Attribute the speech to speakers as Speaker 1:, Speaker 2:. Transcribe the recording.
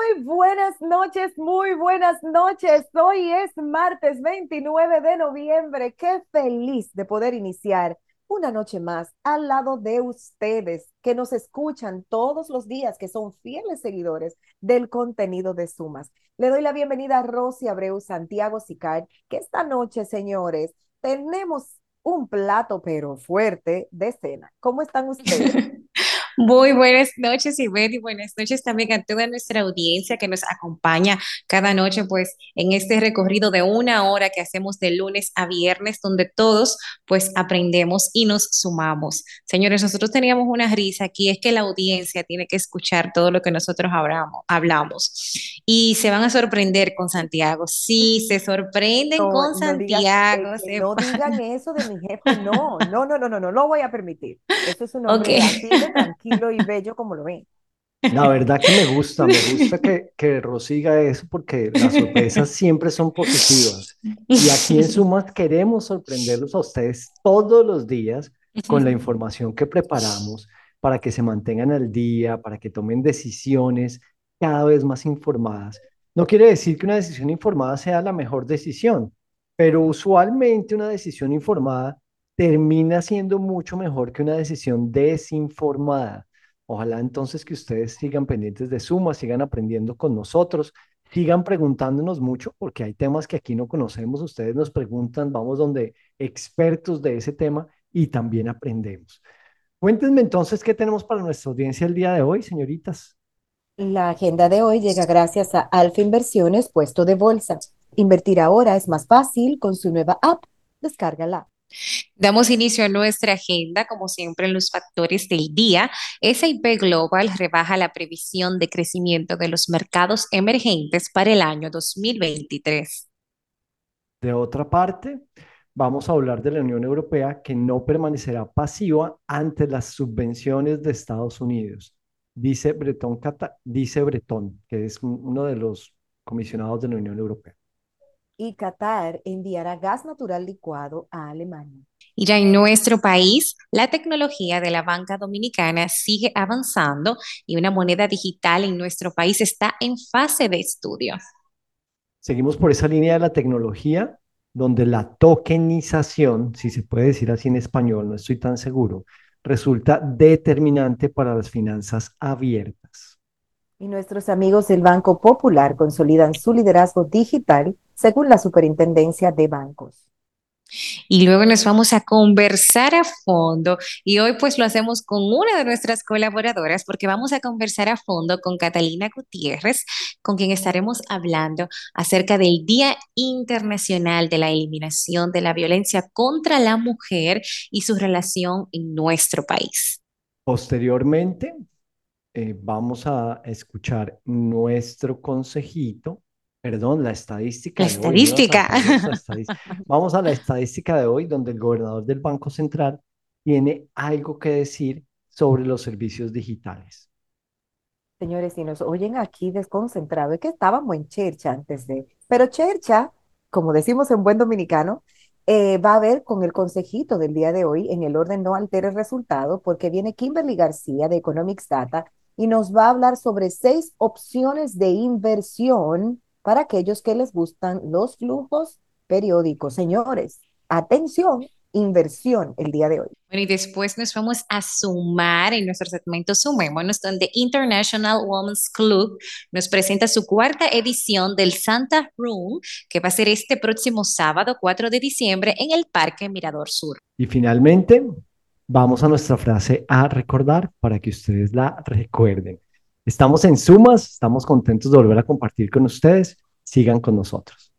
Speaker 1: Buenas noches, muy buenas noches. Hoy es martes 29 de noviembre. Qué feliz de poder iniciar una noche más al lado de ustedes que nos escuchan todos los días, que son fieles seguidores del contenido de Sumas. Le doy la bienvenida a Rosy Abreu, Santiago Sicar, que esta noche, señores, tenemos un plato pero fuerte de cena. ¿Cómo están ustedes?
Speaker 2: Muy buenas noches, Ivette, y buenas noches también a toda nuestra audiencia que nos acompaña cada noche, pues, en este recorrido de una hora que hacemos de lunes a viernes, donde todos, pues, aprendemos y nos sumamos. Señores, nosotros teníamos una risa aquí, es que la audiencia tiene que escuchar todo lo que nosotros hablamos. Y se van a sorprender con Santiago. Sí, se sorprenden
Speaker 1: No,
Speaker 2: con
Speaker 1: no digas,
Speaker 2: Santiago,
Speaker 1: que
Speaker 2: se
Speaker 1: no digan eso de mi jefe, no, no, no, no, no, no lo voy a permitir. Eso es un
Speaker 2: Ok.
Speaker 1: hombre así de tranquilo y bello como lo ven.
Speaker 3: La verdad que me gusta que Rosy diga eso porque las sorpresas siempre son positivas. Y aquí en Sumas queremos sorprenderlos a ustedes todos los días con la información que preparamos para que se mantengan al día, para que tomen decisiones cada vez más informadas. No quiere decir que una decisión informada sea la mejor decisión, pero usualmente una decisión informada termina siendo mucho mejor que una decisión desinformada. Ojalá entonces que ustedes sigan pendientes de Suma, sigan aprendiendo con nosotros, sigan preguntándonos mucho, porque hay temas que aquí no conocemos. Ustedes nos preguntan, vamos donde expertos de ese tema y también aprendemos. Cuéntenme entonces qué tenemos para nuestra audiencia el día de hoy, señoritas.
Speaker 1: La agenda de hoy llega gracias a Alfa Inversiones, puesto de bolsa. Invertir ahora es más fácil con su nueva app. Descárgala.
Speaker 2: Damos inicio a nuestra agenda, como siempre, en los factores del día. S&P Global rebaja la previsión de crecimiento de los mercados emergentes para el año 2023.
Speaker 3: De otra parte, vamos a hablar de la Unión Europea que no permanecerá pasiva ante las subvenciones de Estados Unidos, dice Breton, que es uno de los comisionados de la Unión Europea.
Speaker 1: Y Qatar enviará gas natural licuado a Alemania.
Speaker 2: Y ya en nuestro país, la tecnología de la banca dominicana sigue avanzando y una moneda digital en nuestro país está en fase de estudio.
Speaker 3: Seguimos por esa línea de la tecnología, donde la tokenización, si se puede decir así en español, no estoy tan seguro, resulta determinante para las finanzas abiertas.
Speaker 1: Y nuestros amigos del Banco Popular consolidan su liderazgo digital según la Superintendencia de Bancos.
Speaker 2: Y luego nos vamos a conversar a fondo y hoy pues lo hacemos con una de nuestras colaboradoras porque vamos a conversar a fondo con Catalina Gutiérrez, con quien estaremos hablando acerca del Día Internacional de la Eliminación de la Violencia contra la Mujer y su relación en nuestro país.
Speaker 3: Posteriormente, vamos a escuchar nuestro consejito, perdón, la
Speaker 2: La
Speaker 3: estadística de hoy, me iba a
Speaker 2: estadística.
Speaker 3: saltar nuestra estadística. Vamos a la estadística de hoy, donde el gobernador del Banco Central tiene algo que decir sobre los servicios digitales.
Speaker 1: Señores, si nos oyen aquí desconcentrados, es que estábamos en chercha antes de, pero chercha, como decimos en buen dominicano, va a ver con el consejito del día de hoy, en el orden no altere el resultado, porque viene Kimberly García de Economics Data y nos va a hablar sobre 6 opciones de inversión para aquellos que les gustan los flujos periódicos. Señores, atención, inversión el día de hoy.
Speaker 2: Bueno, y después nos vamos a sumar en nuestro segmento Sumémonos, donde International Women's Club nos presenta su cuarta edición del Santa Room, que va a ser este próximo sábado 4 de diciembre en el Parque Mirador Sur.
Speaker 3: Y finalmente, vamos a nuestra frase a recordar para que ustedes la recuerden. Estamos en Sumas, estamos contentos de volver a compartir con ustedes. Sigan con nosotros.